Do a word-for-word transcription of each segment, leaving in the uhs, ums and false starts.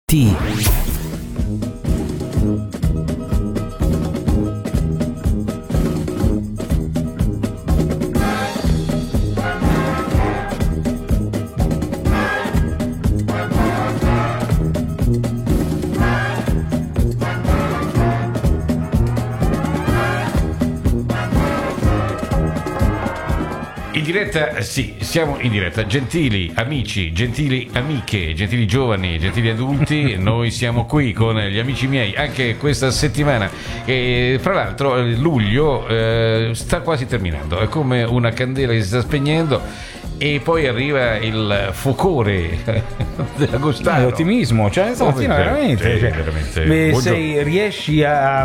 T. In diretta, sì, siamo in diretta. Gentili amici, gentili amiche, gentili giovani, gentili adulti, noi siamo qui con gli amici miei anche questa settimana. E fra l'altro luglio eh, sta quasi terminando, è come una candela che si sta spegnendo. E poi arriva il focore dell'agostino. L'ottimismo, cioè stamattina oh, veramente, sì, cioè, veramente. beh, Molto... sei, riesci a,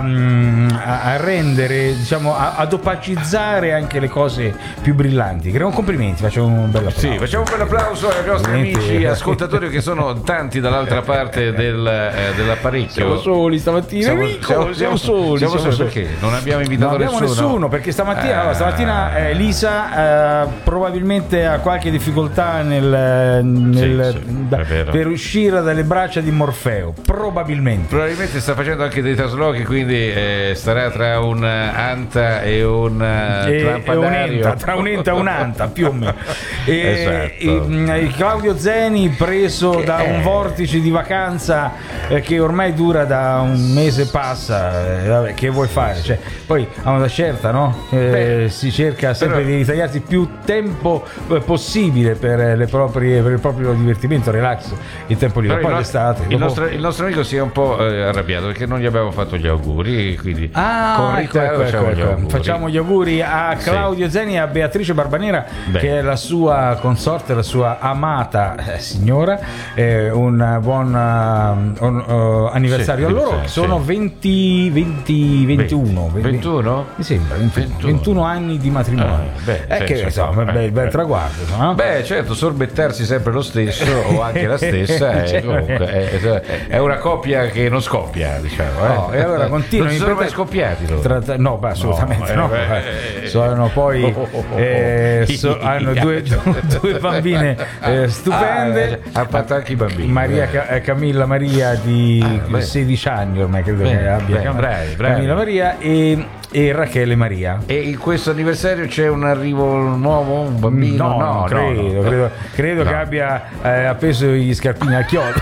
a, a rendere, diciamo, a, ad opacizzare anche le cose più brillanti. Creo complimenti, facciamo un bel applauso. Sì, facciamo un bel applauso ai nostri amici ascoltatori che sono tanti dall'altra parte del, eh, dell'apparecchio. Siamo soli stamattina, siamo, Enrico, siamo, siamo, siamo soli. Siamo siamo soli soli. perché non abbiamo invitato non abbiamo nessuno. nessuno perché stamattina, ah. allora, stamattina eh, Lisa eh, probabilmente ha qualche difficoltà nel, nel, sì, sì, da, per uscire dalle braccia di Morfeo, probabilmente probabilmente sta facendo anche dei traslochi, quindi eh, starà tra un anta e un e, e un enta, tra un enta e un anta più o meno. E, esatto. e, e Claudio Zeni, preso da un vortice di vacanza eh, che ormai dura da un mese e passa, eh, vabbè, che vuoi fare, cioè, poi a una certa, no? Eh, Beh, si cerca sempre però... di ritagliarsi più tempo eh, possibile per le proprie, per il proprio divertimento, relax, il tempo libero. Poi il, l'estate, il, dopo... nostro, il nostro amico si è un po' eh, arrabbiato perché non gli abbiamo fatto gli auguri, quindi ah, con ecco, ecco, facciamo, ecco, gli auguri. facciamo gli auguri a Claudio sì. Zeni e a Beatrice Barbanera. Beh. Che è la sua consorte, la sua amata eh, signora, eh, un buon uh, un, uh, anniversario sì, a loro. Sono sì. venti, venti, ventuno ventuno? Mi sembra ventuno, ventuno anni di matrimonio. Ah, beh, è sì, che sì, insomma, sì, bel, bel traguardo, no? Beh, certo, sorbettarsi sempre lo stesso o anche la stessa è, comunque, è, è una coppia che non scoppia, diciamo. Eh? No, e allora continuano. Non sono mai scoppiati loro? Tra, no, beh, assolutamente no. no. Eh, eh, sono poi oh, oh, oh, eh, so, hanno due, due bambine eh, stupende. Ah, ha fatto anche i bambini. Maria Ca- Camilla Maria di ah, sedici anni ormai credo bene, che abbia. bene, bravi, bravi. Camilla Maria e e Rachele Maria. E in questo anniversario c'è un arrivo nuovo, un bambino? No, no, no credo, no, no. credo, credo no. che abbia eh, appeso gli scarpini al chiodo.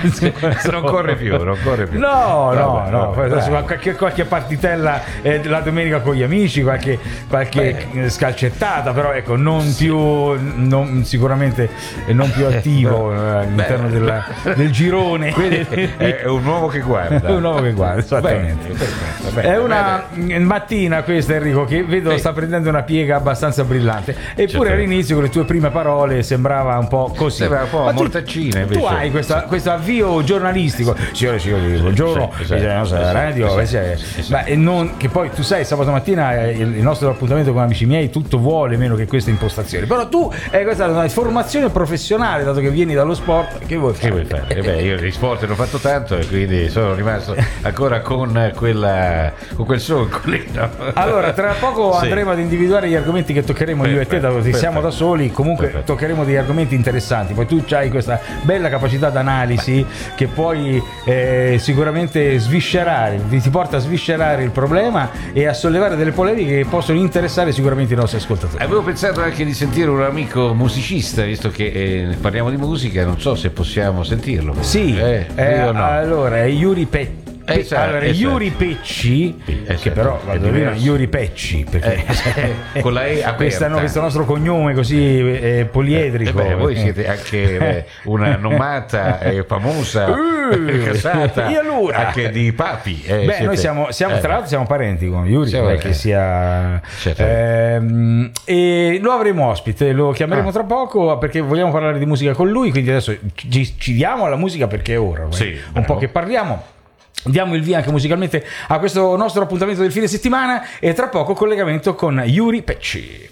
Non corre più, non corre più. No, vabbè, no, vabbè, no. Qualche, qualche partitella eh, la domenica con gli amici, qualche, qualche scalcettata, però ecco, non più, non, sicuramente non più attivo eh, all'interno della, del girone. Quindi è un uomo che guarda. È un uomo che guarda, esattamente. Bene, perfetto, bene, è una bene. mattina questa, Enrico, che vedo sì. sta prendendo una piega abbastanza brillante. Eppure certo. all'inizio con le tue prime parole sembrava un po' così. Sembrava un po' mortaccina invece. Tu hai questa, questo avvio giornalistico. Signore, signore, buongiorno. Sì, sì, la nostra sì, radio, sì, sì, sì, sì. Ma non, che poi tu sai, sabato mattina il nostro appuntamento con amici miei tutto vuole meno che questa impostazione. Però tu hai questa una formazione professionale, dato che vieni dallo sport. Che vuoi fare? Che vuoi fare? Eh beh, io di sport ne ho fatto tanto e quindi sono rimasto ancora con quella con quel solco lì. No? Allora, tra poco sì. andremo ad individuare gli argomenti che toccheremo perfetto, io e te, dato che siamo da soli, comunque perfetto. toccheremo degli argomenti interessanti. Poi tu hai questa bella capacità d'analisi Beh. che puoi eh, sicuramente sviscerare, ti porta a sviscerare il problema e a sollevare delle polemiche che possono interessare sicuramente i nostri ascoltatori. Avevo pensato anche di sentire un amico musicista, visto che eh, parliamo di musica, non so se possiamo sentirlo. Sì, eh, eh, no. allora è Yuri Pet. Eh, esatto, allora, esatto. Yuri Pecci, esatto. che però vado bene, Yuri Pecci, perché eh, con la E questo, questo nostro cognome così eh, poliedrico. Eh, beh, voi siete anche eh, una nomata eh, famosa, uh, casata, e allora? anche di papi. Eh, beh, siete, noi siamo, siamo eh. tra l'altro siamo parenti con Yuri, siamo, eh, che sia certo. ehm, e lo avremo ospite, lo chiameremo ah. tra poco perché vogliamo parlare di musica con lui, quindi adesso ci, ci diamo alla musica perché è ora, sì, un bravo. po' che parliamo. Diamo il via anche musicalmente a questo nostro appuntamento del fine settimana e tra poco collegamento con Yuri Pecci.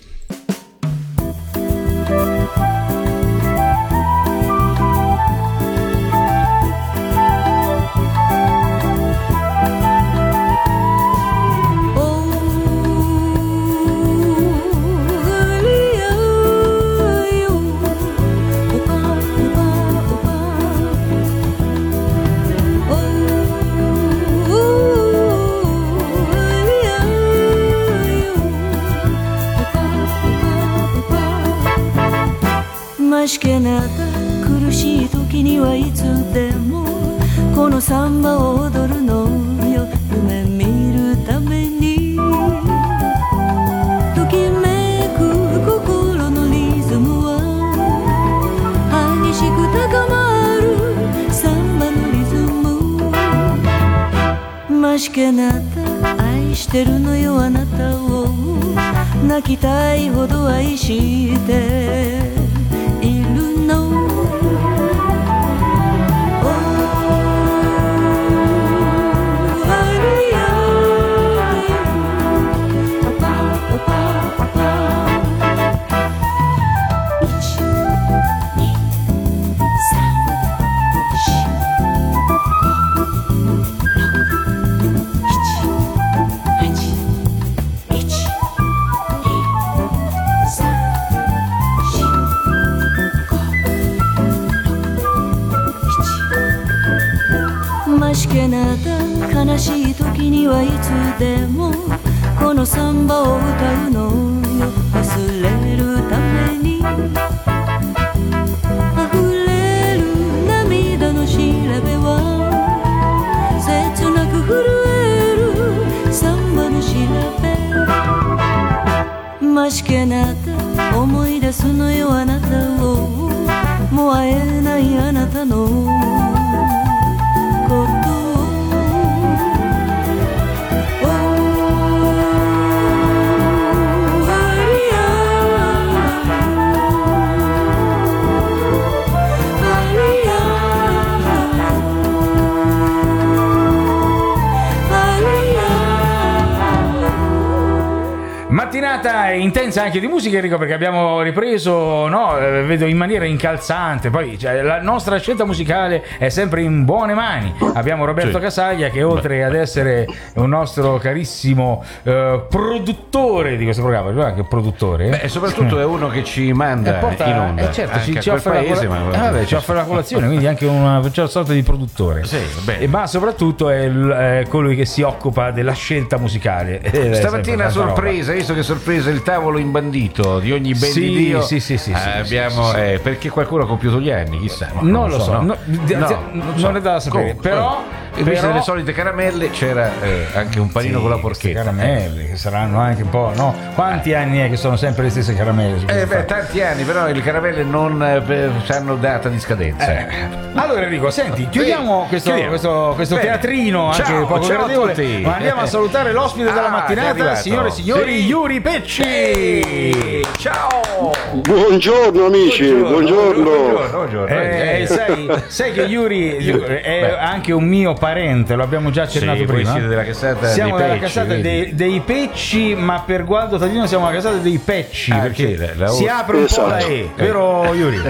しけなった苦しい時にはいつでもこのサンバを踊るのよ夢見るためにときめく心のリズムは激しく高まるサンバのリズムましけなった愛してるのよあなたを泣きたいほど愛しているのましけなった悲しい時にはいつでもこのサンバを歌うのよ忘れるために溢れる涙の調べは切なく震えるサンバの調べましけなった思い出すのよあなたをもう会えないあなたのこと mattinata intensa anche di musica, Enrico, perché abbiamo ripreso, no, eh, vedo in maniera incalzante. Poi cioè, la nostra scelta musicale è sempre in buone mani. Abbiamo Roberto sì. Casaglia che oltre ad essere un nostro carissimo eh, produttore di questo programma, lui è anche produttore. Beh, soprattutto è uno che ci manda porta, in onda. Eh, certo, ci, ci, offre paese, la, ma... eh, vabbè, ci offre la colazione, quindi anche una, una sorta di produttore. Sì, e, ma soprattutto è, il, è colui che si occupa della scelta musicale. Eh, Stamattina sorpresa, visto che sorpresa il tavolo imbandito di ogni ben sì, di Dio. Sì, sì, sì, eh, sì, abbiamo sì, sì. Eh, perché qualcuno ha compiuto gli anni, chissà. No, non, non lo so, so. No. No, no, non, so. non è da sapere. Comunque, però, invece delle solite caramelle c'era eh, anche un panino sì, con la porchetta. Caramelle che saranno anche un po', no? Quanti eh. anni è che sono sempre le stesse caramelle? Eh beh, tanti anni, però le caramelle non eh, hanno data di scadenza. Eh. Allora Enrico, senti, chiudiamo questo, chiudiamo. questo, questo teatrino ciao, anche poco ciao gradevole, a tutti. Ma andiamo a salutare l'ospite ah, della mattinata, signore e signori, sì. Yuri Pecci. Ciao. Buongiorno amici, buongiorno. Buongiorno, buongiorno. Eh, sai, sai che Yuri è Beh. anche un mio parente, lo abbiamo già accennato sì, prima. Voi siete della casata siamo dei della Pecci, casata dei, dei Pecci, ma per Gualdo Tadino siamo la casata dei Pecci, ah, perché la, la si apre un esatto. po' la E, vero Yuri?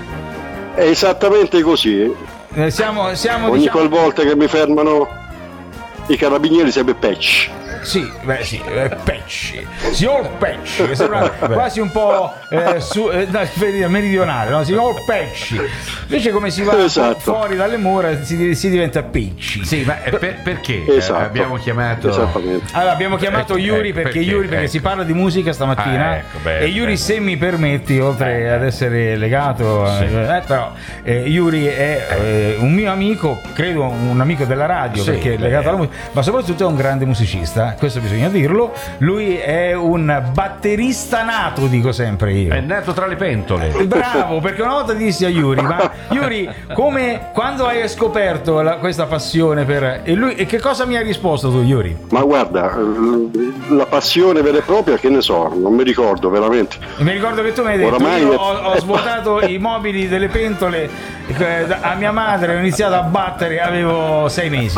È esattamente così. Eh, siamo, siamo, Ogni diciamo... qualvolta che mi fermano i carabinieri sempre Pecci. Sì, beh sì, eh, Pecci, signor Pecci, che sembra quasi un po' eh, su, eh, meridionale, no? Signor Pecci. Invece come si va esatto. fuori dalle mura si, si diventa Pecci. Sì, ma per, perché esatto. abbiamo chiamato allora, abbiamo chiamato Yuri perché, perché Yuri perché ecco. si parla di musica stamattina ah, ecco, beh, e Yuri beh, se mi permetti, oltre eh, ad essere legato sì. eh, però eh, Yuri è eh, un mio amico, credo un amico della radio sì, perché è legato alla musica, ma soprattutto è un grande musicista. Questo bisogna dirlo. Lui è un batterista nato, dico sempre io. È nato tra le pentole. Bravo, perché una volta dissi a Yuri, ma Yuri, come quando hai scoperto la, questa passione per e lui e che cosa mi hai risposto tu, Yuri? Ma guarda, la passione vera e propria, che ne so, non mi ricordo veramente. Mi ricordo che tu mi hai detto Oramai io è... ho, ho svuotato i mobili delle pentole a mia madre, ho iniziato a battere, avevo sei mesi.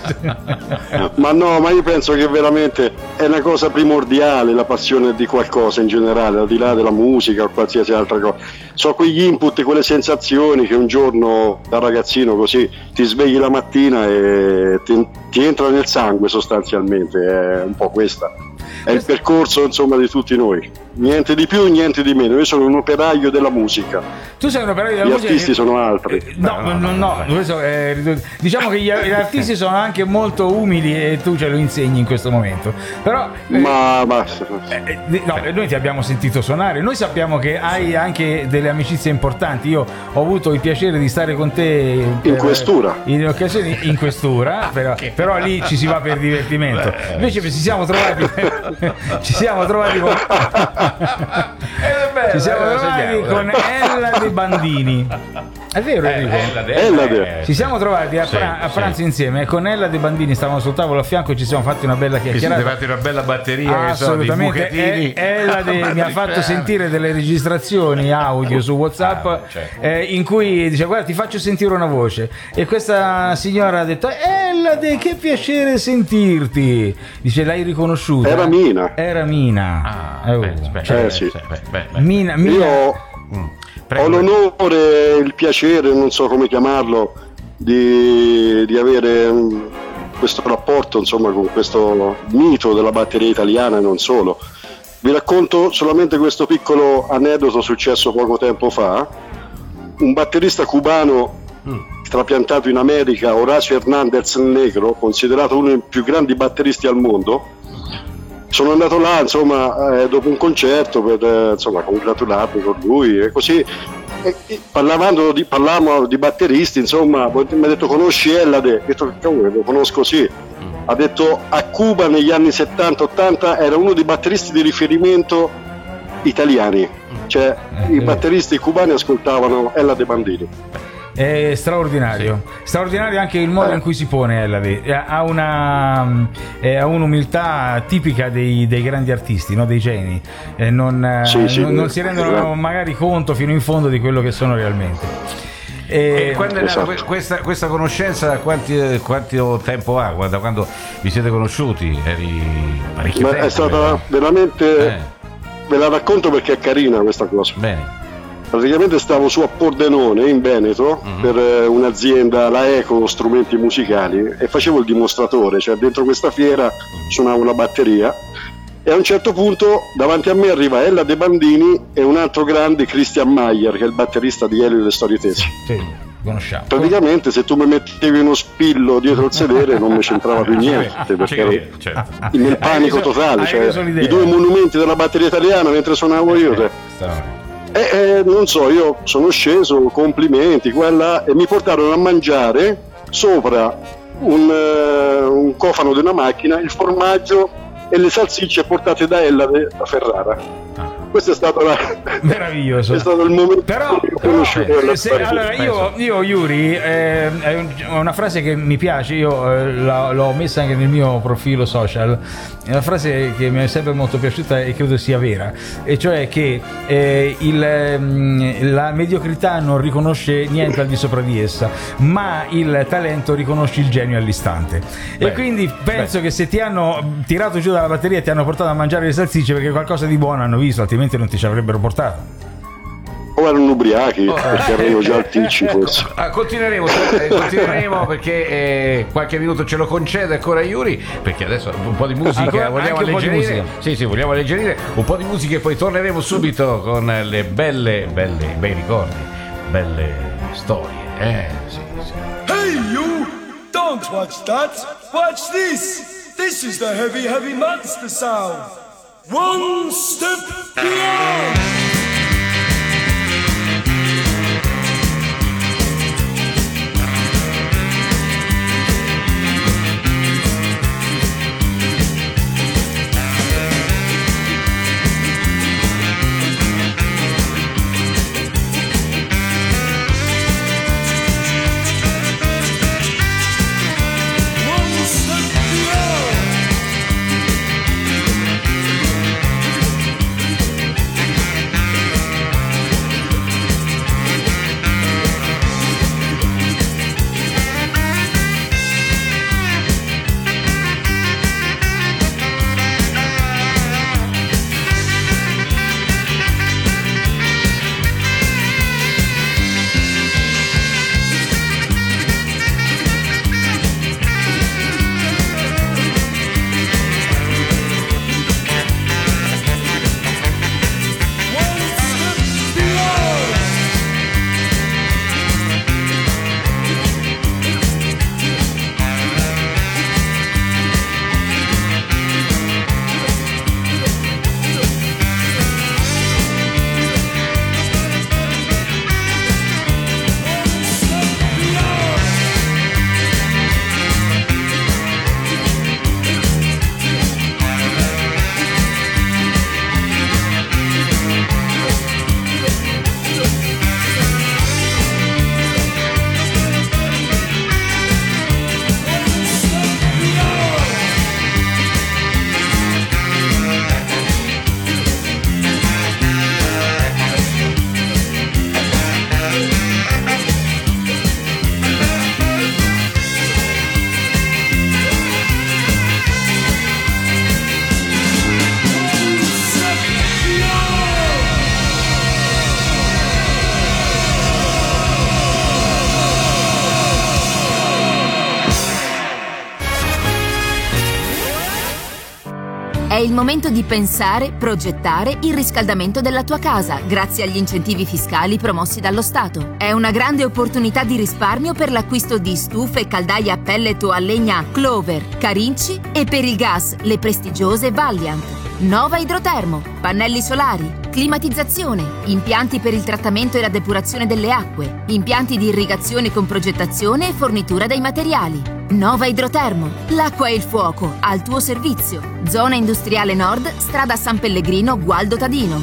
Ma no, ma io penso che veramente è una cosa primordiale la passione di qualcosa in generale, al di là della musica o qualsiasi altra cosa. So quegli input, quelle sensazioni che un giorno da ragazzino così ti svegli la mattina e ti, ti entra nel sangue sostanzialmente, è un po' questa. È il percorso, insomma, di tutti noi. Niente di più, niente di meno. Io sono un operaio della musica. Tu sei un operaio della gli musica. Gli artisti che... sono altri. Eh, no, no, no, no, no. Questo è... diciamo che gli, gli artisti sono anche molto umili e tu ce lo insegni in questo momento. Però eh, ma basta. Eh, no, noi ti abbiamo sentito suonare. Noi sappiamo che hai anche delle amicizie importanti. Io ho avuto il piacere di stare con te per, in questura. In occasioni in questura, però, però lì ci si va per divertimento. Invece ci siamo trovati ci siamo trovati con ci siamo trovati con Ella De Bandini. È vero, Enrico? Eh, Ella De. Ci siamo trovati a, pra- a pranzo sì. insieme e con Ella De Bandini stavamo sul tavolo a fianco e ci siamo fatti una bella chiacchierata. Ci siamo fatti una bella batteria. Assolutamente. Che so, Ella De mi ha fatto sentire delle registrazioni audio su WhatsApp ah, certo. eh, in cui dice: guarda, ti faccio sentire una voce. E questa signora ha detto: Ella De, che piacere sentirti. Dice: l'hai riconosciuta? Era Mina. Era Mina. Ah, oh, beh, beh, cioè, eh, sì. beh, beh, beh. Mina, Mina. Io mm. Prego. Ho l'onore, il piacere, non so come chiamarlo, di, di avere um, questo rapporto, insomma, con questo mito della batteria italiana e non solo. Vi racconto solamente questo piccolo aneddoto successo poco tempo fa. Un batterista cubano mm. trapiantato in America, Horacio Hernández Negro, considerato uno dei più grandi batteristi al mondo. Sono andato là, insomma, eh, dopo un concerto per eh, insomma, congratularmi con lui e così. E, e, parlavamo, di, parlavamo di batteristi, insomma, mi ha detto: conosci Ellade? Ho detto: cavolo, lo conosco, sì. Ha detto: a Cuba negli anni settanta ottanta era uno dei batteristi di riferimento italiani, cioè i batteristi cubani ascoltavano Ellade Bandini. È straordinario, sì. straordinario anche il modo eh. in cui si pone Ellade. Ha una eh, ha un'umiltà tipica dei, dei grandi artisti, no? Dei geni, eh, non, sì, sì, non, non si rendono magari conto fino in fondo di quello che sono realmente. E, e quando esatto. è questa, questa conoscenza quanti, quanto tempo ha? Da quando vi siete conosciuti? Eri parecchio tempo, è stata però. veramente eh. ve la racconto perché è carina questa cosa. Bene. Praticamente stavo su a Pordenone in Veneto mm-hmm. per eh, un'azienda, la Eco Strumenti Musicali, e facevo il dimostratore, cioè dentro questa fiera suonavo la batteria e a un certo punto davanti a me arriva Ella De Bandini e un altro grande, Christian Mayer, che è il batterista di Elio e le Storie Tese. Sì, conosciamo. Praticamente se tu mi mettevi uno spillo dietro il sedere non mi c'entrava più niente, perché ero certo. nel panico totale, cioè i due monumenti della batteria italiana mentre suonavo io. Cioè. E eh, non so, io sono sceso, complimenti, quella, e mi portarono a mangiare sopra un, uh, un cofano di una macchina il formaggio e le salsicce portate da Ella da Ferrara. Questo è stato la... meraviglioso. È stato il momento però, che ho conosciuto però se, allora io, io Yuri eh, è una frase che mi piace, io eh, la, l'ho messa anche nel mio profilo social, è una frase che mi è sempre molto piaciuta e credo sia vera, e cioè che eh, il, la mediocrità non riconosce niente al di sopra di essa, ma il talento riconosce il genio all'istante. Beh, e quindi penso beh. che se ti hanno tirato giù dalla batteria e ti hanno portato a mangiare le salsicce perché qualcosa di buono hanno visto, altrimenti non ti ci avrebbero portato. O erano ubriachi, oh, perché erano già alticci forse. Ah, continueremo, eh, continueremo perché eh, qualche minuto ce lo concede ancora Yuri, perché adesso un po' di musica ancora, vogliamo alleggerire. Sì, sì, vogliamo alleggerire un po' di musica e poi torneremo subito con le belle, belle, bei ricordi, belle storie. Eh, sì, sì. Hey you! Don't watch that! Watch this! This is the heavy, heavy monster sound! One step beyond! È il momento di pensare, progettare il riscaldamento della tua casa grazie agli incentivi fiscali promossi dallo Stato. È una grande opportunità di risparmio per l'acquisto di stufe e caldaie a pellet o a legna Clover, Carinci e per il gas le prestigiose Valiant. Nova Idrotermo, pannelli solari, climatizzazione, impianti per il trattamento e la depurazione delle acque, impianti di irrigazione con progettazione e fornitura dei materiali. Nova Idrotermo, l'acqua e il fuoco al tuo servizio. Zona Industriale Nord, strada San Pellegrino, Gualdo Tadino.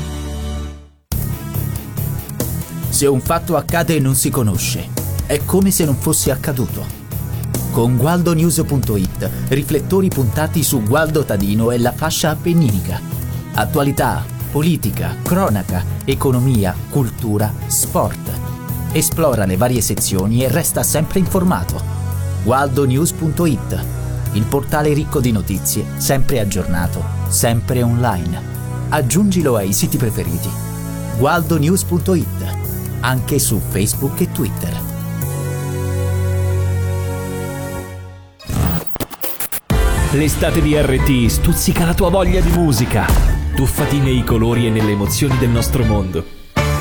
Se un fatto accade e non si conosce, è come se non fosse accaduto. Con gualdonews punto it, riflettori puntati su Gualdo Tadino e la fascia appenninica. Attualità, politica, cronaca, economia, cultura, sport. Esplora le varie sezioni e resta sempre informato. gualdonews punto it, il portale ricco di notizie, sempre aggiornato, sempre online. Aggiungilo ai siti preferiti. gualdonews punto it, anche su Facebook e Twitter. L'estate di R T stuzzica la tua voglia di musica. Tuffati nei colori e nelle emozioni del nostro mondo.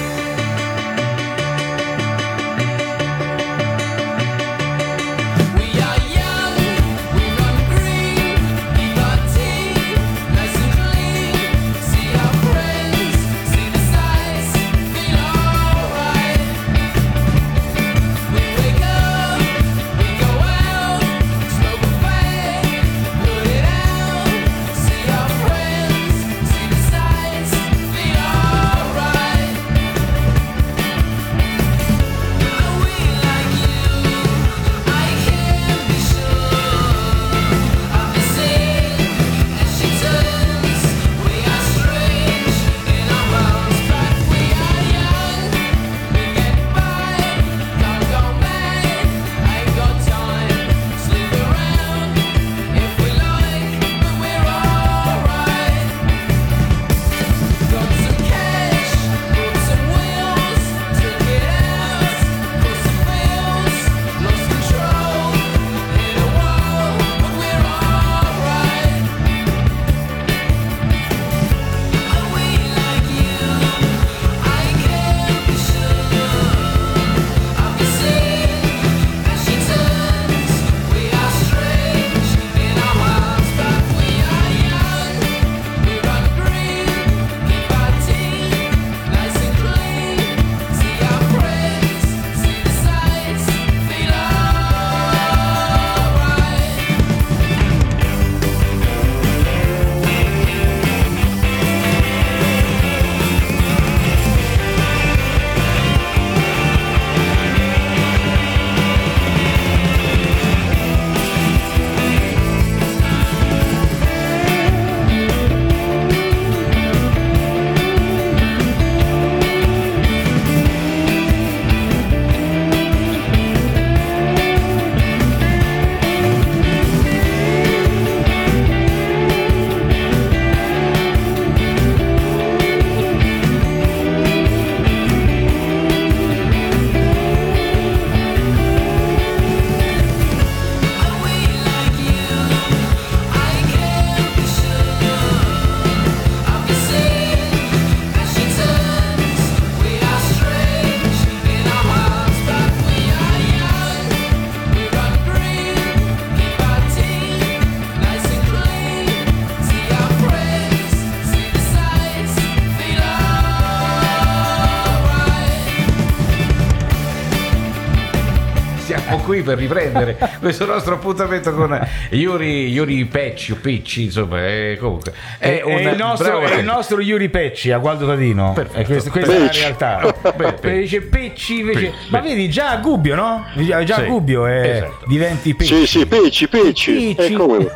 Qui per riprendere questo nostro appuntamento con Yuri, Yuri Pecci o Pecci, insomma, è, comunque è, è, è, il nostro, è il nostro Yuri Pecci a Gualdo Tadino. Perfetto. Questa, questa è la realtà. Beh, dice Pecci invece, Pecci. Ma vedi già a Gubbio, no? Già, già sì, a Gubbio è, esatto. Diventi Pecci. Sì, sì, Pecci, Pecci. Pecci. Come?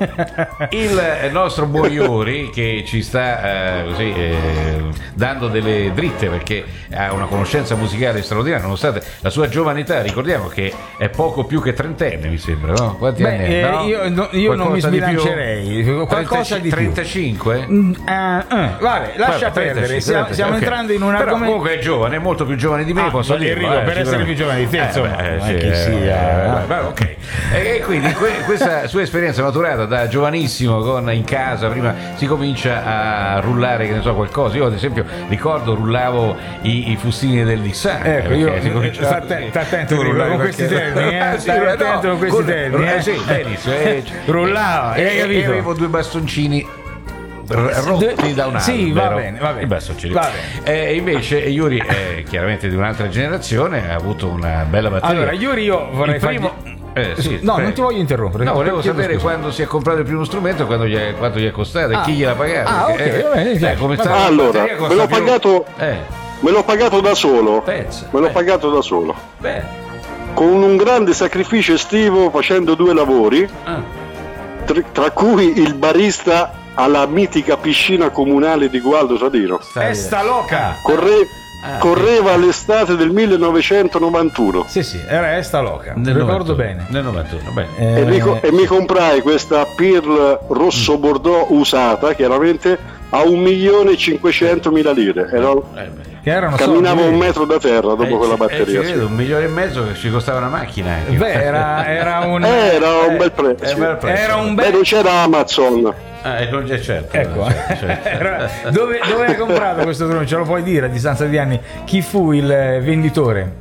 Il nostro buon Yuri che ci sta eh, così eh, dando delle dritte perché ha una conoscenza musicale straordinaria nonostante la sua giovane età. Ricordiamo che è poco più più che trentenne, mi sembra, no? Quanti Beh, anni eh, è? No? io, no, io non mi Qualcosa di più? sbilancerei, qualcosa di più. trentacinque? Mm, eh, eh, vabbè, lascia Vabbè, perdere, trentacinque, stiamo, stiamo ok. entrando in un Però argomento. comunque è giovane, è molto più giovane di me, Ah, posso dire. Enrico, per essere più giovane di te, insomma, eh, ma sì, chi eh, sia. eh, beh, ok. E quindi que- questa sua esperienza maturata da giovanissimo con in casa, prima si comincia a rullare, che ne so, qualcosa. Io ad esempio ricordo rullavo i, i fustini del Nissan. Ecco, io si cominciava- sta atten- sta attento Tu Enrico, rullavi con questi qualche- termini, eh, Sì, stai no, attento con questi con- termini, eh. eh, sì, benissimo, eh, Rullava, e, hai e capito? avevo due bastoncini rotti da un albero. Sì, va bene, va bene. I bastoncini. Va Eh, invece Yuri è chiaramente di un'altra generazione, ha avuto una bella batteria. Allora, Yuri, io vorrei Il primo... fargli- Eh, sì, no, prego. non ti voglio interrompere. No, volevo Chiedo sapere scusa. quando si è comprato il primo strumento e quando gli è, quanto gli è costato e Ah. chi gliel'ha pagato. Ah, perché, ok, va bene, eh, certo. come Va sta bene. la Allora, batteria costa me l'ho più- pagato- Eh, Me l'ho pagato da solo, pensa. me l'ho eh, pagato da solo, beh, con un grande sacrificio estivo facendo due lavori, ah, tra, tra cui il barista alla mitica piscina comunale di Gualdo Sadino. stai- Esta loca. Corre- Ah, correva l'estate del millenovecentonovantuno Sì, sì, era Esta loca. nel Ricordo novantuno, bene. Nel novantuno, bene. Eh, e, mi, co- e mi comprai questa Pearl rosso bordeaux usata, chiaramente a un milione e cinquecentomila lire. Ero- Eh, beh. che erano camminavo soldi, un metro da terra dopo Eh, quella ci- batteria. eh, ci sì. vedo, un milione e mezzo che ci costava una macchina anche. Beh, era, era un Eh, era un eh, bel prezzo. eh, un bel prezzo. Era un Beh, bel non c'era Amazon. Ah, e non c'è certo. Ecco, certo, certo. Era- dove, dove hai comprato questo drone? Ce lo puoi dire a distanza di anni? Chi fu il eh, venditore?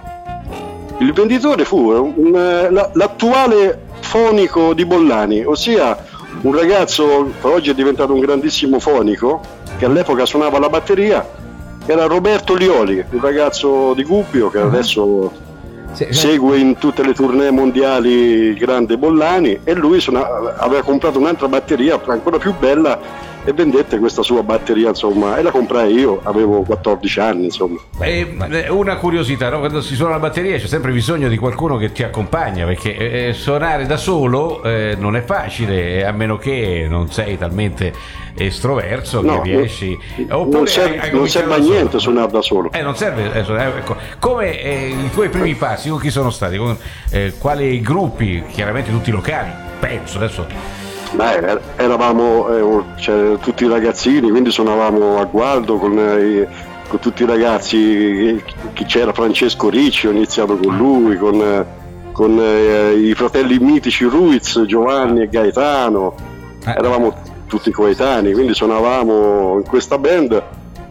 Il venditore fu un, eh, la- l'attuale fonico di Bollani, ossia un ragazzo che oggi è diventato un grandissimo fonico, che all'epoca suonava la batteria, era Roberto Lioli, un ragazzo di Gubbio che adesso Sì, segue in tutte le tournée mondiali il grande Bollani, e lui suona- aveva comprato un'altra batteria ancora più bella e vendette questa sua batteria, insomma, e la comprai io, avevo quattordici anni, insomma. E, eh, una curiosità, no? Quando si suona la batteria c'è sempre bisogno di qualcuno che ti accompagna, perché eh, suonare da solo eh, non è facile, a meno che non sei talmente estroverso No, che riesci. non Oppure serve, hai- hai non cominciato serve a da solo. niente suonare da solo. Eh, non serve, eh, suonare, ecco. Come eh, i tuoi primi passi, con chi sono stati? Con eh, quali gruppi? Chiaramente tutti locali, penso adesso. Beh, er- eravamo eh, cioè, tutti ragazzini, quindi suonavamo a Gualdo con, eh, con tutti i ragazzi, chi c'era Francesco Ricci, ho iniziato con lui, con, eh, con eh, i fratelli mitici Ruiz, Giovanni e Gaetano, eravamo tutti coetanei, quindi suonavamo in questa band.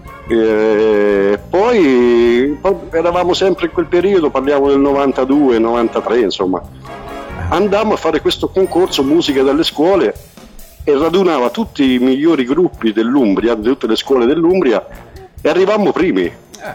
E poi, poi eravamo sempre in quel periodo, parliamo del novantadue novantatré, insomma. Andammo a fare questo concorso musica dalle scuole e radunava tutti i migliori gruppi dell'Umbria, di tutte le scuole dell'Umbria, e arrivammo primi.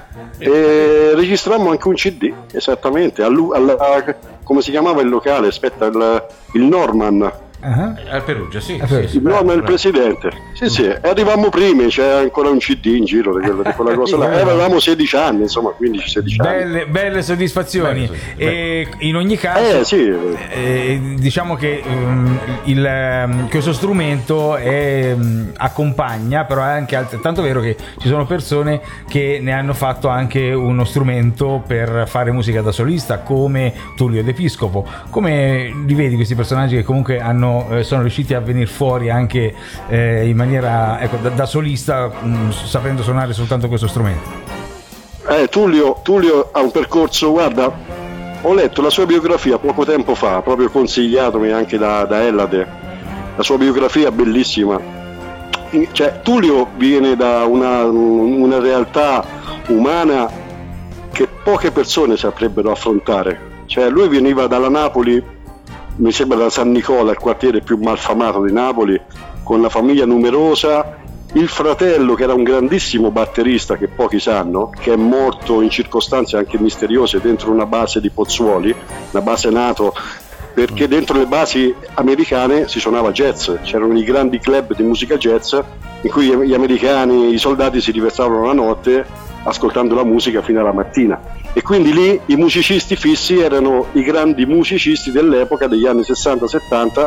E registrammo anche un C D, esattamente, allu- alla- come si chiamava il locale? Aspetta, il, il Norman. Ah, A Perugia, sì. A sì, Perugia. sì, Il bravo, Norman è il bravo. presidente. Sì, sì, e arrivammo primi, c'è ancora un C D in giro di quella, di quella cosa là. E avevamo sedici anni, insomma, quindici sedici anni. belle, belle soddisfazioni. Belle, E in ogni caso, Eh sì, eh, diciamo che um, il, um, questo strumento è, um, accompagna, però è anche altrettanto vero che ci sono persone che ne hanno fatto anche uno strumento per fare musica da solista, come Tullio D'Episcopo. Come li vedi questi personaggi che comunque hanno, eh, sono riusciti a venire fuori anche eh, in maniera, ecco, da, da solista, mh, sapendo suonare soltanto questo strumento? Eh, Tullio, Tullio ha un percorso, guarda, ho letto la sua biografia poco tempo fa, proprio consigliatomi anche da, da Ellade, la sua biografia è bellissima. Cioè, Tullio viene da una, una realtà umana che poche persone saprebbero affrontare. Cioè, lui veniva dalla Napoli, mi sembra da San Nicola, il quartiere più malfamato di Napoli, con la famiglia numerosa. Il fratello, che era un grandissimo batterista che pochi sanno, che è morto in circostanze anche misteriose dentro una base di Pozzuoli, una base NATO, perché dentro le basi americane si suonava jazz, c'erano i grandi club di musica jazz in cui gli americani, i soldati si riversavano la notte ascoltando la musica fino alla mattina, e quindi lì i musicisti fissi erano i grandi musicisti dell'epoca, degli anni sessanta settanta,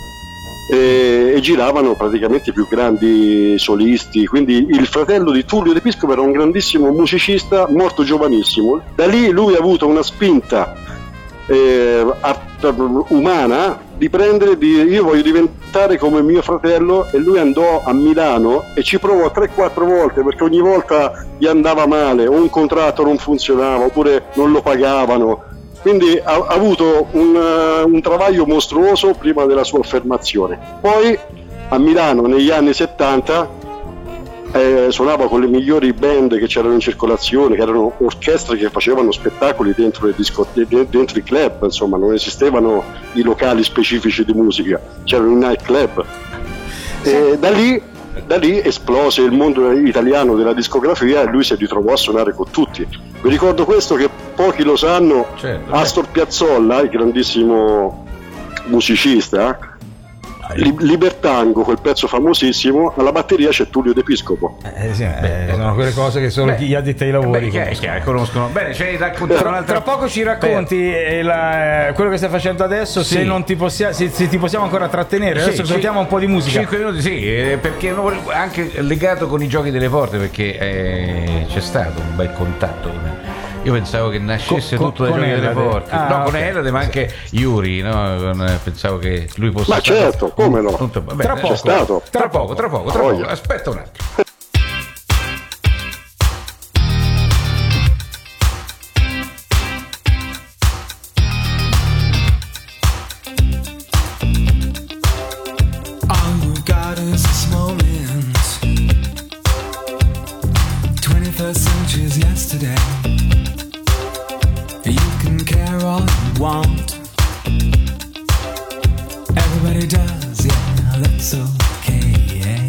e, e giravano praticamente i più grandi solisti. Quindi il fratello di Tullio D'Episcopo era un grandissimo musicista, morto giovanissimo. Da lì lui ha avuto una spinta eh, art- umana di prendere di io voglio diventare come mio fratello, e lui andò a Milano e ci provò tre quattro volte, perché ogni volta gli andava male, o un contratto non funzionava oppure non lo pagavano, quindi ha, ha avuto un, uh, un travaglio mostruoso prima della sua affermazione. Poi a Milano negli anni settanta Eh, suonava con le migliori band che c'erano in circolazione, che erano orchestre che facevano spettacoli dentro le discoteche, dentro i club, insomma non esistevano i locali specifici di musica, c'erano i night club. E da lì, da lì esplose il mondo italiano della discografia e lui si ritrovò a suonare con tutti. Vi ricordo questo che pochi lo sanno, certo, Astor Piazzolla, il grandissimo musicista, Libertango, quel pezzo famosissimo, alla batteria c'è Tullio D'Episcopo. Eh, sì, eh, sono quelle cose che solo beh, gli addetti ai lavori beh, chiaro, conoscono. Bene, cioè, tra, tra poco ci racconti la, quello che stai facendo adesso, sì. se, non ti possia, se, se ti possiamo ancora trattenere. Adesso sì, ascoltiamo sì, un po' di musica. cinque minuti, sì, perché anche legato con i giochi delle porte, perché eh, c'è stato un bel contatto. Io pensavo che nascesse con, tutto dai giochi delle porte, ah, no, okay. con Elade, ma anche Yuri, no? Pensavo che lui fosse. Ma certo, come no? Tutto, vabbè, tra, poco, stato. tra poco, tra poco, tra oh, poco. Yeah. Aspetta un attimo. Want. Everybody does, yeah, that's okay, yeah.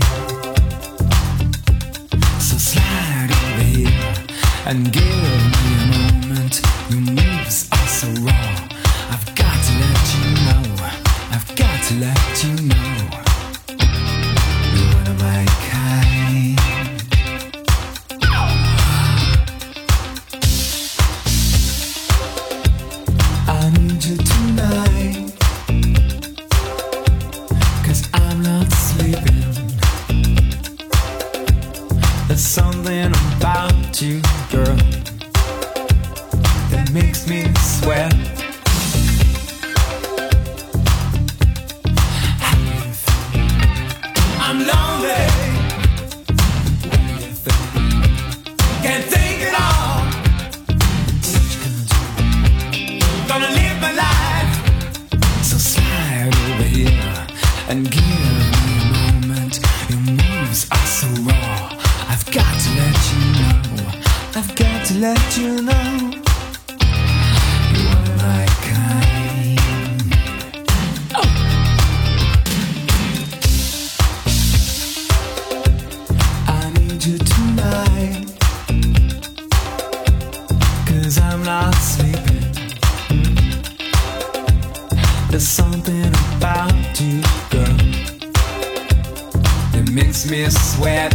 So slide over here and give me a moment. Your moves are so raw. I've got to let you know. I've got to let you know. You're one of my kind. I need you tonight, 'cause I'm not sleeping. There's something about you, girl, that makes me sweat. How do you feel? I'm lonely. What do you think? Can't think at all. Gonna live my life, so slide over here and give me a moment. Your moves are so raw. I've got to let you know. I've got to let you know. You are my kind. Oh. I need you tonight, 'cause I'm not sleeping. There's something about you, girl, that makes me sweat.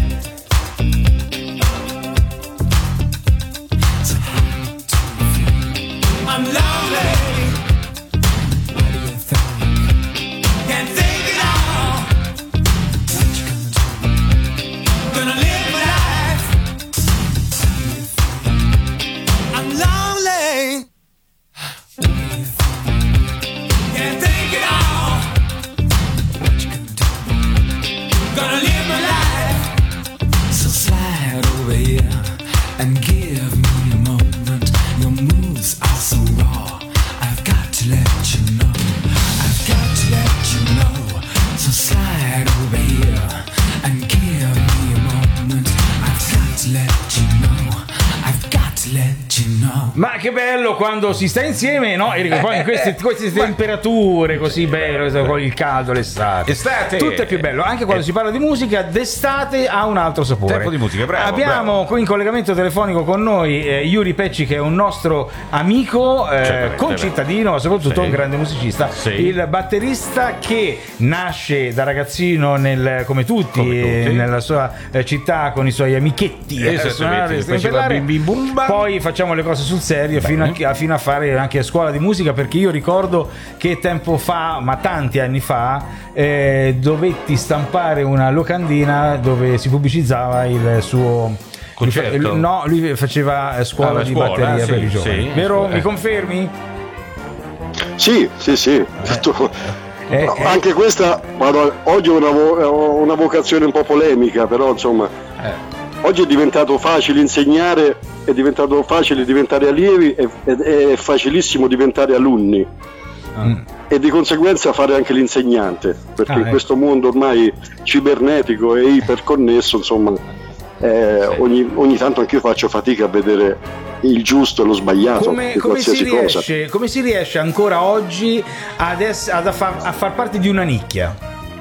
So how do you feel? I'm lonely. What do you think? Can't think it all. What you gonna do? Gonna live my life. How do you feel? I'm lonely. What do you think? Can't think it all. What you gonna do? Gonna live my life. So slide over here and give me a moment. Your moves are so raw. I've got to let you know. I've got to let you know. So slide over here and give me a moment. I've got to let you know. I've got to let you know. Ma che bello quando si sta insieme, no? E poi in queste, queste temperature così bello, con il caldo, l'estate. Estate. Tutto è più bello. Anche quando si parla di musica, d'estate ha un altro sapore. Tempo di musica, bravo. Abbiamo bravo. in collegamento telefonico con noi eh, Yuri Pecci, che è un nostro amico, eh, concittadino, ma soprattutto sì. un grande musicista. Sì. Il batterista che nasce da ragazzino nel, come tutti, come tutti. nella sua eh, città con i suoi amichetti. Esattamente. Bim bim Poi facciamo le cose sul serio fino a, fino a fare anche a scuola di musica, perché io ricordo che tempo fa, ma tanti anni fa, eh, dovetti stampare una locandina dove si pubblicizzava il suo concerto. No, lui faceva scuola ah, di scuola, batteria sì, per i giovani. sì, vero? Eh. Mi confermi? Sì, sì, sì. Tutto- Eh, eh. Anche questa, guarda, oggi ho una, vo- ho una vocazione un po' polemica, però insomma, oggi è diventato facile insegnare, è diventato facile diventare allievi e ed è facilissimo diventare alunni. Mm. E di conseguenza fare anche l'insegnante, perché Ah, in ecco. questo mondo ormai cibernetico e iperconnesso, insomma, eh, ogni, ogni tanto anche io faccio fatica a vedere il giusto e lo sbagliato Come, di come si qualsiasi cosa. riesce, come si riesce ancora oggi ad ess- ad a, far, a far parte di una nicchia?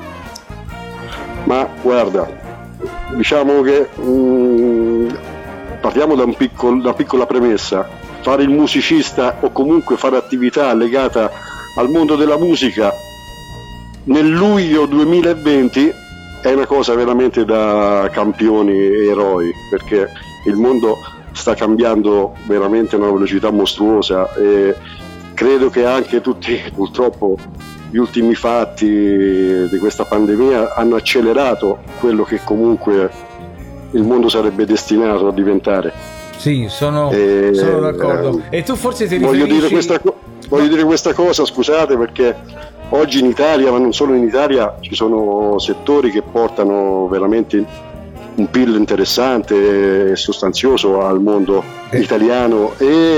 Ma guarda, diciamo che mm, partiamo da, un piccol- da piccola premessa: fare il musicista o comunque fare attività legata al mondo della musica nel luglio duemilaventi è una cosa veramente da campioni e eroi, perché il mondo sta cambiando veramente a una velocità mostruosa e credo che anche tutti, purtroppo, gli ultimi fatti di questa pandemia hanno accelerato quello che comunque il mondo sarebbe destinato a diventare. Sì, sono, E, sono d'accordo. eh, E tu forse ti Voglio riferisci... dire, questa, co- voglio dire questa cosa, scusate, perché oggi in Italia, ma non solo in Italia, ci sono settori che portano veramente un P I L interessante e sostanzioso al mondo Eh. italiano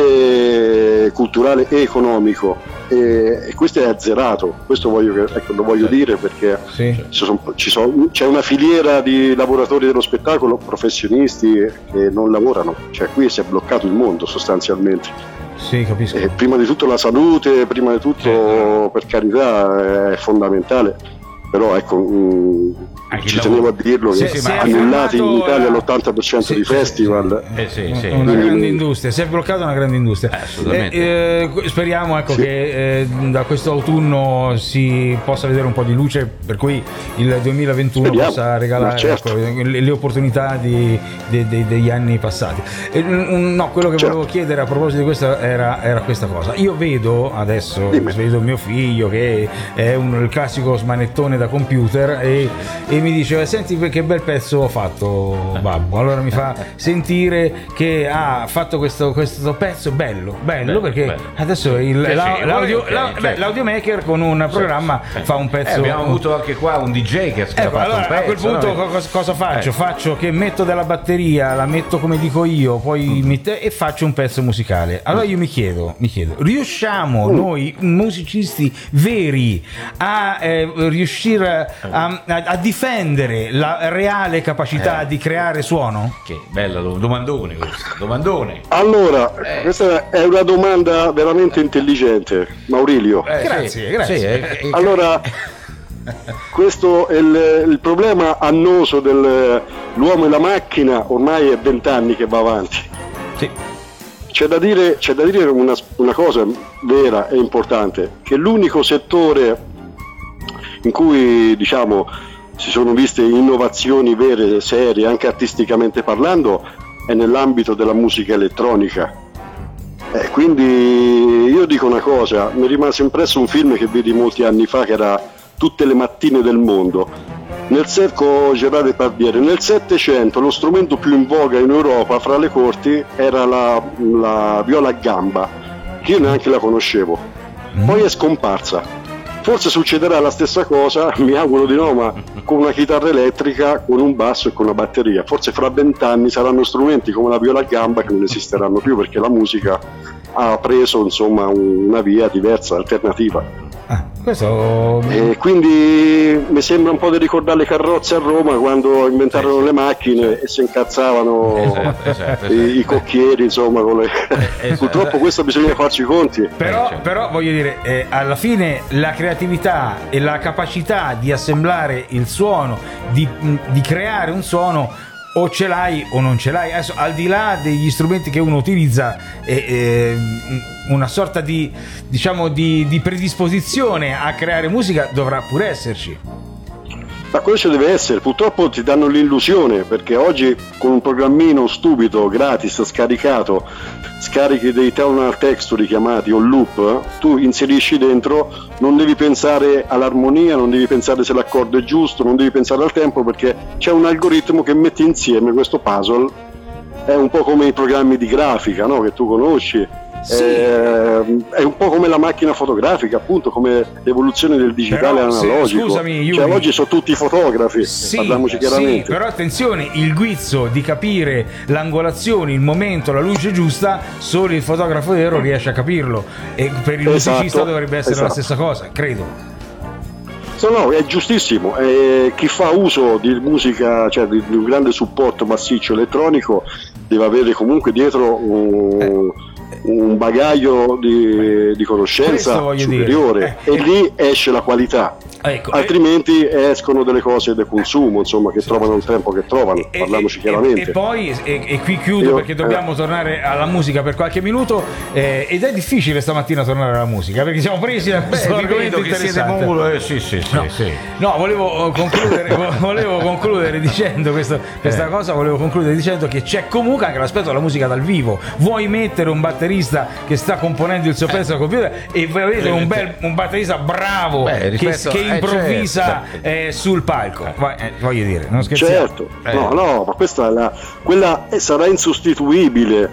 e culturale e economico, e, e questo è azzerato. Questo voglio, che- ecco, lo voglio dire perché Sì. ci sono- ci sono- c'è una filiera di lavoratori dello spettacolo, professionisti che non lavorano, cioè qui si è bloccato il mondo sostanzialmente. Sì, capisco. Eh, prima di tutto la salute, prima di tutto, per carità, è fondamentale, però ecco, mh, Anche il ci lavoro. tenevo a dirlo Si- che si è annullati in affermato, Italia eh, l'ottanta per cento sì, di sì, festival. Eh sì, sì. Una Mm. grande industria, si è bloccata una grande industria. Eh, assolutamente. Eh, eh, speriamo ecco, Sì. che eh, da questo autunno si possa vedere un po' di luce, per cui il duemilaventuno Speriamo, possa regalare ma certo. ecco, le, le opportunità di- de- de- degli anni passati. E, mm, no, quello che Certo. volevo chiedere a proposito di questo era, era questa cosa. Io vedo adesso, Dimmi. vedo mio figlio che è un, il classico smanettone da computer e, e mi dice: senti che bel pezzo ho fatto, babbo. Allora mi fa sentire che ha fatto questo, questo pezzo bello, bello, Bello, perché bello. adesso il, Piacevole, la- l'audio, ok, la- certo. beh, l'audiomaker con un programma Sì. fa un Eh, pezzo. abbiamo avuto anche qua un D J che ha Ecco, fatto allora un pezzo. a quel punto no? co- cosa, cosa faccio? Eh. Faccio che metto della batteria, la metto come dico io, poi Mm. mette- e faccio un pezzo musicale. Allora io mi chiedo, mi chiedo, riusciamo Mm. noi musicisti veri a eh, riuscire a, a- a difendere la reale capacità Eh. di creare suono? Che bella do- domandone questo, domandone. Allora, Eh. questa è una domanda veramente intelligente, Maurilio. Eh, Grazie, sì, grazie. sì, eh, eh, Allora, questo è il, il problema annoso dell'uomo e la macchina, ormai è vent'anni che va avanti. Sì. C'è da dire, c'è da dire una, una cosa vera e importante, che l'unico settore in cui, diciamo, si sono viste innovazioni vere, serie, anche artisticamente parlando, è nell'ambito della musica elettronica. Eh, quindi io dico una cosa, mi rimase impresso un film che vidi molti anni fa, che era Tutte le mattine del mondo, nel set con Gérard Depardieu. Nel Settecento lo strumento più in voga in Europa fra le corti era la, la viola a gamba, che io neanche la conoscevo, poi è scomparsa. Forse succederà la stessa cosa, mi auguro di no, ma con una chitarra elettrica, con un basso e con una batteria. Forse fra vent'anni saranno strumenti come la viola a gamba che non esisteranno più, perché la musica ha preso, insomma, una via diversa, alternativa. Ah, questo E quindi mi sembra un po' di ricordare le carrozze a Roma quando inventarono le macchine e si incazzavano Esatto, esatto, i, esatto. i cocchieri, insomma, con le... Esatto. Purtroppo questo bisogna farci i conti. Però, certo. però voglio dire, eh, alla fine la creatività e la capacità di assemblare il suono, di, di creare un suono, o ce l'hai o non ce l'hai. Adesso, al di là degli strumenti che uno utilizza, eh, eh, una sorta di, diciamo, di, di predisposizione a creare musica dovrà pure esserci. Ma questo deve essere, purtroppo ti danno l'illusione, perché oggi con un programmino stupido, gratis, scaricato, scarichi dei tonal texture chiamati o loop, tu inserisci dentro, non devi pensare all'armonia, non devi pensare se l'accordo è giusto, non devi pensare al tempo, perché c'è un algoritmo che mette insieme questo puzzle. È un po' come i programmi di grafica, no? Che tu conosci, Sì. Eh, è un po' come la macchina fotografica, appunto, come l'evoluzione del digitale Però, se- analogico. scusami, Yuri. Cioè, oggi sono tutti fotografi, Sì, parliamoci sì, chiaramente. però attenzione, il guizzo di capire l'angolazione, il momento, la luce giusta, solo il fotografo vero riesce a capirlo, e per il Esatto, musicista dovrebbe essere la esatto. stessa cosa, credo. No, no, è giustissimo. Eh, chi fa uso di musica, cioè di, di un grande supporto massiccio elettronico, deve avere comunque dietro un, Eh. un bagaglio di, di conoscenza Questo voglio superiore, dire. Eh, e lì esce la qualità. Ecco, eh, Altrimenti escono delle cose di consumo, insomma, che trovano il tempo che trovano, E- parliamoci e- chiaramente. E, e poi, e, e qui chiudo Io- perché dobbiamo eh. tornare alla musica per qualche minuto, eh, ed è difficile stamattina tornare alla musica perché siamo presi da questo Beh, vi argomento vedo che siete interessante. mulo, eh, sì, sì, sì, No, sì. no, volevo concludere, vo- volevo concludere dicendo questo- questa Eh. cosa, volevo concludere dicendo che c'è comunque anche l'aspetto della musica dal vivo. Vuoi mettere un batterista che sta componendo il suo pezzo al computer e voi avete un, bel, un batterista bravo Beh, che, rispetto- che eh, improvvisa certo. eh, sul palco. Vai, eh, voglio dire, non scherziamo. Certo, Eh. no, no, ma questa è la, quella è- sarà insostituibile.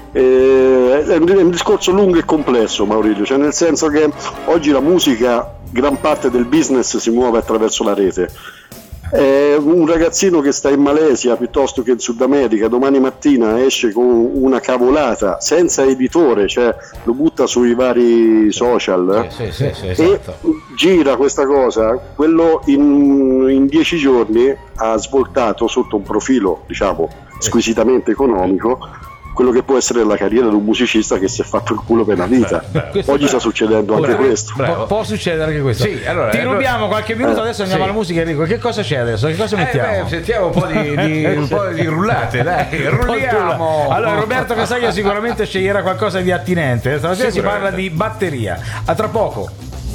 Eh, è un, è un discorso lungo e complesso, Maurizio, cioè nel senso che oggi la musica, gran parte del business si muove attraverso la rete. Eh, un ragazzino che sta in Malesia piuttosto che in Sud America domani mattina esce con una cavolata senza editore, cioè lo butta sui vari social, Sì, sì, sì, sì, e esatto. gira questa cosa, quello in, in dieci giorni ha svoltato sotto un profilo, diciamo, squisitamente economico, quello che può essere la carriera di un musicista che si è fatto il culo per la vita. Questo Oggi è sta succedendo anche Bravo. questo. Bravo. Può, può succedere anche questo. Sì, allora, Ti allora- rubiamo qualche minuto, Eh, adesso andiamo sì. alla musica, Enrico. Che cosa c'è adesso? Che cosa Eh, mettiamo? beh, sentiamo un po' di, di- un po' di rullate, dai, rulliamo. Allora, Roberto Casaglia sicuramente sceglierà qualcosa di attinente. Stamattina si parla Sicuramente. di batteria. A tra poco.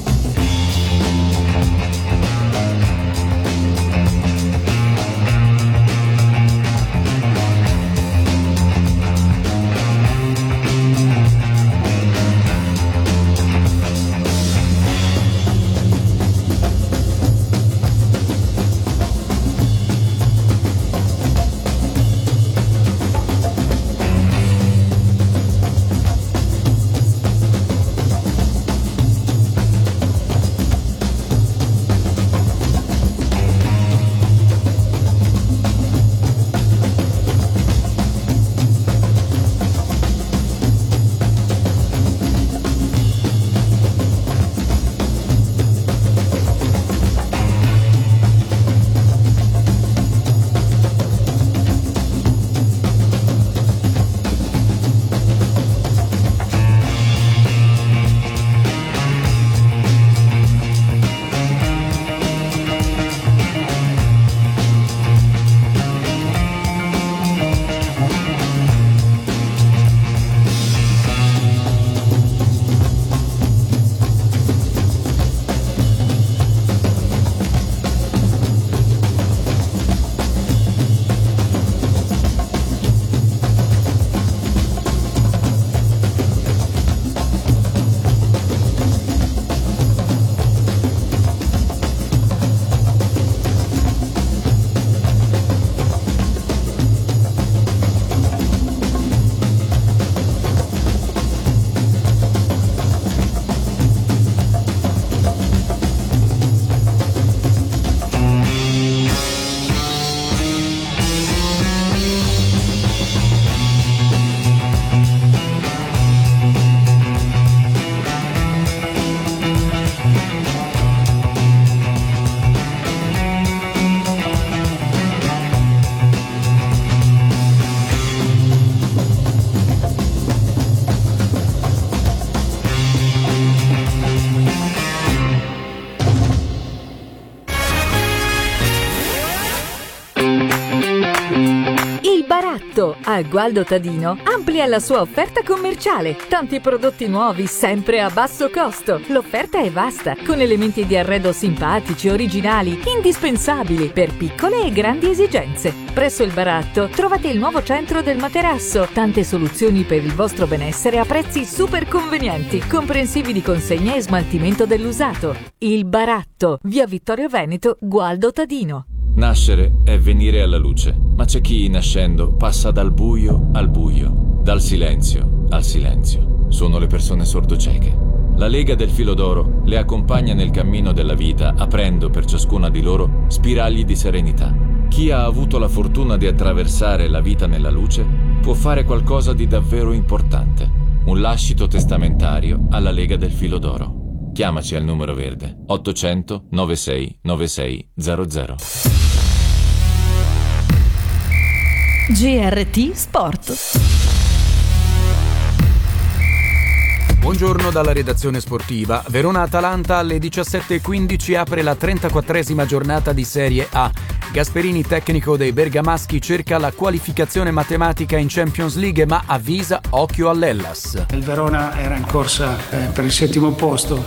Baratto a Gualdo Tadino amplia la sua offerta commerciale. Tanti prodotti nuovi sempre a basso costo. L'offerta è vasta, con elementi di arredo simpatici, originali, indispensabili per piccole e grandi esigenze. Presso il Baratto trovate il nuovo centro del materasso, tante soluzioni per il vostro benessere a prezzi super convenienti, comprensivi di consegna e smaltimento dell'usato. Il Baratto, via Vittorio Veneto, Gualdo Tadino. Nascere è venire alla luce, ma c'è chi nascendo passa dal buio al buio, dal silenzio al silenzio. sono le persone sordocieche. La Lega del Filo d'Oro le accompagna nel cammino della vita, aprendo per ciascuna di loro spiragli di serenità. Chi ha avuto la fortuna di attraversare la vita nella luce può fare qualcosa di davvero importante. Un lascito testamentario alla Lega del Filo d'Oro. Chiamaci al numero verde ottocento novantasei novantasei zero zero. G R T Sport. Buongiorno dalla redazione sportiva. Verona-Atalanta alle diciassette e quindici apre la trentaquattresima giornata di Serie A. Gasperini, tecnico dei bergamaschi, cerca la qualificazione matematica in Champions League, ma avvisa occhio all'Hellas. Il Verona era in corsa eh, per il settimo posto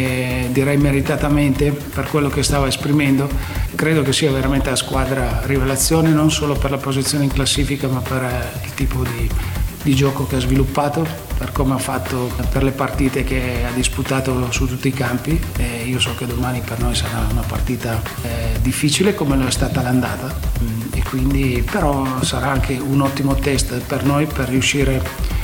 e direi meritatamente per quello che stava esprimendo. Credo che sia veramente la squadra rivelazione, non solo per la posizione in classifica, ma per eh, il tipo di, di gioco che ha sviluppato, per come ha fatto, per le partite che ha disputato su tutti i campi. E io so che domani per noi sarà una partita eh, difficile come lo è stata l'andata, e quindi però sarà anche un ottimo test per noi per riuscire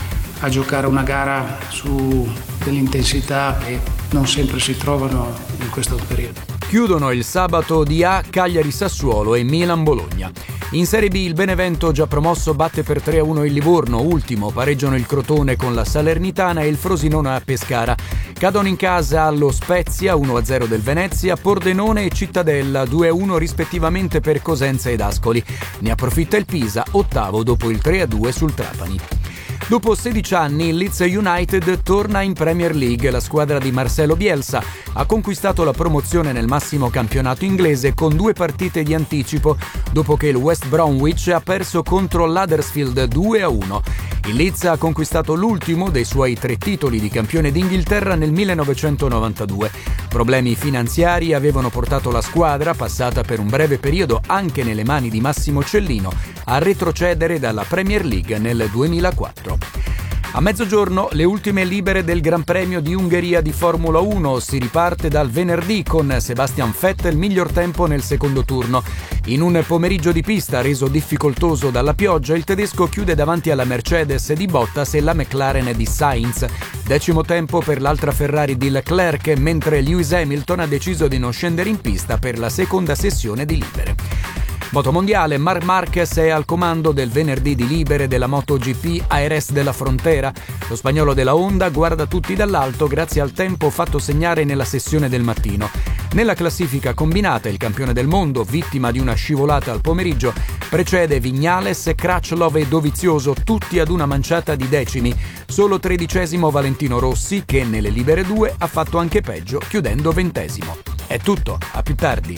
a giocare una gara su dell'intensità che non sempre si trovano in questo periodo. Chiudono il sabato di A Cagliari-Sassuolo e Milan-Bologna. In Serie B il Benevento, già promosso, batte per tre a uno il Livorno, ultimo pareggiano il Crotone con la Salernitana e il Frosinone a Pescara. Cadono in casa allo Spezia uno a zero del Venezia, Pordenone e Cittadella due a uno rispettivamente per Cosenza ed Ascoli. Ne approfitta il Pisa, ottavo dopo il tre a due sul Trapani. Dopo sedici anni il Leeds United torna in Premier League. La squadra di Marcelo Bielsa ha conquistato la promozione nel massimo campionato inglese con due partite di anticipo dopo che il West Bromwich ha perso contro l'Huddersfield due a uno. Il Leeds ha conquistato l'ultimo dei suoi tre titoli di campione d'Inghilterra nel millenovecentonovantadue. Problemi finanziari avevano portato la squadra, passata per un breve periodo anche nelle mani di Massimo Cellino, a retrocedere dalla Premier League nel duemilaquattro. A mezzogiorno le ultime libere del Gran Premio di Ungheria di Formula uno. Si riparte dal venerdì con Sebastian Vettel miglior tempo nel secondo turno. In un pomeriggio di pista reso difficoltoso dalla pioggia, il tedesco chiude davanti alla Mercedes di Bottas e la McLaren di Sainz. Decimo tempo per l'altra Ferrari di Leclerc, mentre Lewis Hamilton ha deciso di non scendere in pista per la seconda sessione di libere. Motomondiale, Marc Marquez è al comando del venerdì di libere della MotoGP a Jerez della Frontera. Lo spagnolo della Honda guarda tutti dall'alto grazie al tempo fatto segnare nella sessione del mattino. Nella classifica combinata il campione del mondo, vittima di una scivolata al pomeriggio, precede Vignales, Crutchlow e Dovizioso, tutti ad una manciata di decimi. Solo tredicesimo Valentino Rossi, che nelle libere due ha fatto anche peggio, chiudendo ventesimo. È tutto, a più tardi.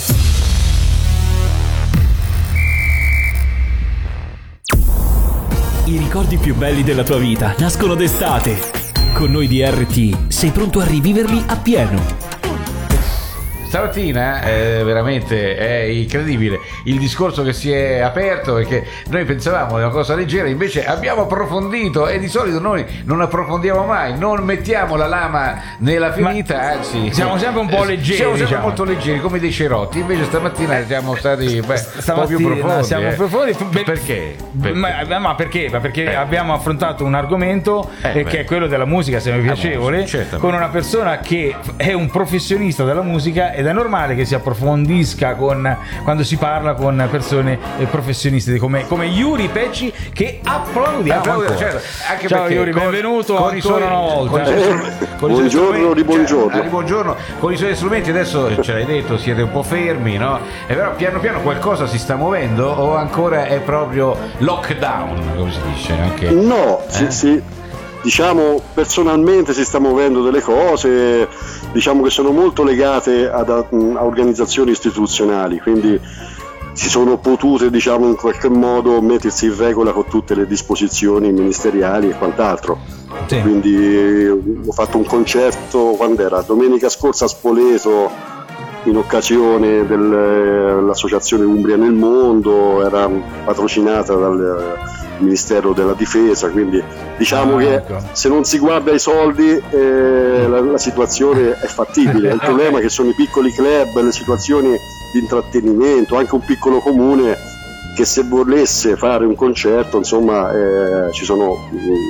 I ricordi più belli della tua vita nascono d'estate. Con noi di R T sei pronto a riviverli appieno. Stamattina eh, veramente è incredibile il discorso che si è aperto, perché noi pensavamo di una cosa leggera, invece abbiamo approfondito, e di solito noi non approfondiamo mai, non mettiamo la lama nella ferita, ma anzi siamo sempre un po' leggeri, siamo sempre diciamo. molto leggeri come dei cerotti. Invece stamattina siamo stati beh, un po' più profondi, siamo eh. profondi. Perché? Perché? Ma, ma perché? Ma perché eh. abbiamo affrontato un argomento eh, che è quello della musica semipiacevole, musica, con una persona che è un professionista della musica, ed è normale che si approfondisca con, quando si parla con persone eh, professionisti come, come Yuri Pecci, che applaudiamo. Applaudiamo, certo. Anche Ciao perché Yuri, con, benvenuto con ancora suoi, una volta. Con Eh, suoi, con buongiorno di buongiorno. Cioè, buongiorno. Con i suoi strumenti adesso ce l'hai detto, siete un po' fermi, no? E però piano piano qualcosa si sta muovendo, o ancora è proprio lockdown, come si dice? Anche, no, eh? sì, sì. Diciamo, personalmente si sta muovendo delle cose, diciamo che sono molto legate ad, a, a organizzazioni istituzionali, quindi si sono potute, diciamo, in qualche modo mettersi in regola con tutte le disposizioni ministeriali e quant'altro. Sì. Quindi ho fatto un concerto, quando era? Domenica scorsa a Spoleto, in occasione dell'associazione Umbria nel Mondo, era patrocinata dal Ministero della Difesa, quindi diciamo ah, che ecco. se non si guarda i soldi eh, la, la situazione è fattibile. Il problema è che sono i piccoli club, le situazioni di intrattenimento, anche un piccolo comune che se volesse fare un concerto, insomma, eh, ci sono mh,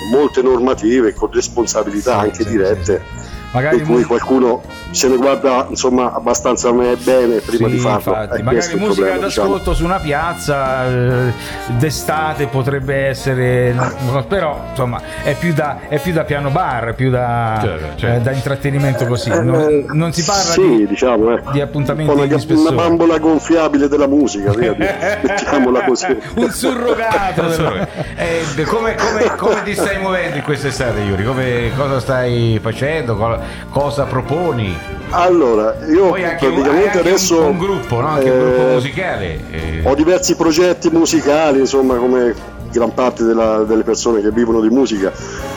molte normative con responsabilità Sì, anche sì, dirette. sì, sì. Magari in cui qualcuno se ne guarda insomma abbastanza me- bene prima sì, di farlo. infatti. È Magari questo il musica problema, d'ascolto diciamo. su una piazza eh, d'estate potrebbe essere, no, però insomma è più da, è più da piano bar, è più da, Certo, certo. eh, da intrattenimento così. Non, non si parla Sì, di, diciamo, eh. di appuntamenti una, di una spessore. bambola gonfiabile della musica, vedi? Mettiamola così. Un surrogato. Eh, come, come- come ti stai muovendo in quest'estate, Yuri? Come, cosa stai facendo? Co- Cosa proponi? Allora, io Poi anche un- praticamente hai anche adesso un, un gruppo, no? Anche un eh, gruppo musicale. eh. ho diversi progetti musicali, insomma, come gran parte della- delle persone che vivono di musica.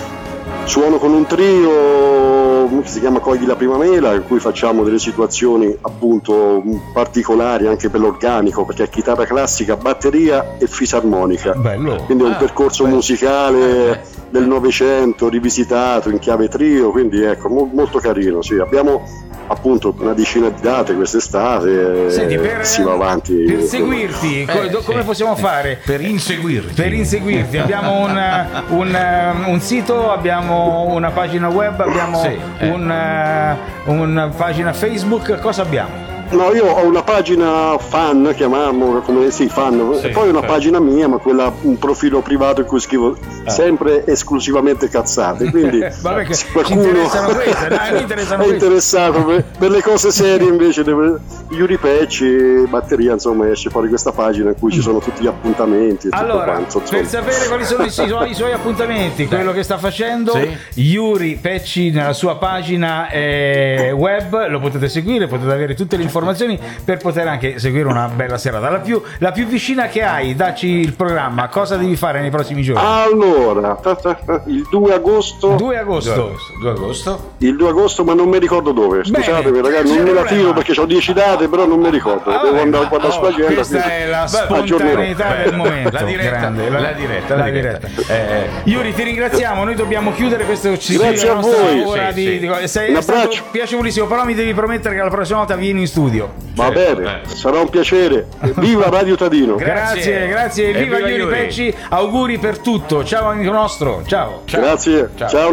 Suono con un trio che si chiama Cogli la prima mela, in cui facciamo delle situazioni appunto particolari anche per l'organico, perché è chitarra classica, batteria e fisarmonica. Bello. Quindi è un Ah, percorso bello. musicale del Novecento rivisitato in chiave trio, quindi ecco, mo- molto carino. Sì. Abbiamo appunto una decina di date quest'estate, Senti, e per, si va avanti. per seguirti, co- Eh, do- come sì. possiamo fare? Per inseguirti. Per inseguirti abbiamo un, un, un sito, abbiamo una pagina web, abbiamo Sì, eh. un, eh, una pagina Facebook, cosa abbiamo? No, io ho una pagina fan, chiamiamo come sì, fan, Sì, e poi una sì. pagina mia, ma quella un profilo privato in cui scrivo sempre esclusivamente cazzate. Quindi Vabbè che se ci qualcuno interessano queste, dai, mi interessano è queste. interessato per, per le cose serie invece deve, Yuri Pecci, batteria, insomma, esce fuori questa pagina in cui ci sono tutti gli appuntamenti e tutto Allora, quanto, insomma. per sapere quali sono i suoi, i suoi appuntamenti, quello che sta facendo, Sì. Yuri Pecci nella sua pagina eh, web, lo potete seguire, potete avere tutte le informazioni per poter anche seguire una bella serata. La più, la più vicina che hai, dacci il programma, cosa devi fare nei prossimi giorni? Allora, il due agosto, due agosto. due agosto. il due agosto, ma non mi ricordo dove. Scusatemi, Bene, ragazzi, non c'è me la problema. tiro perché ho dieci date, però non mi ricordo. Ah, Devo vabbè, andare a ma- guardare oh, sull'agenda. questa quindi è la aggiornerò. spontaneità del Bello. momento. La diretta, Grande, la diretta, la diretta. Eh, Yuri, ti ringraziamo, noi dobbiamo chiudere questo ciclo, Grazie la a nostra voi. ora Sì, di, sì. di- sei Un stato abbraccio. piacevolissimo, però mi devi promettere che la prossima volta vieni in studio. Va Certo, bene, eh. sarà un piacere. Viva Radio Tadino. Grazie, grazie, E viva viva Yuri Yuri. Pecci, auguri per tutto, ciao amico nostro, ciao. Grazie. Ciao. Ciao.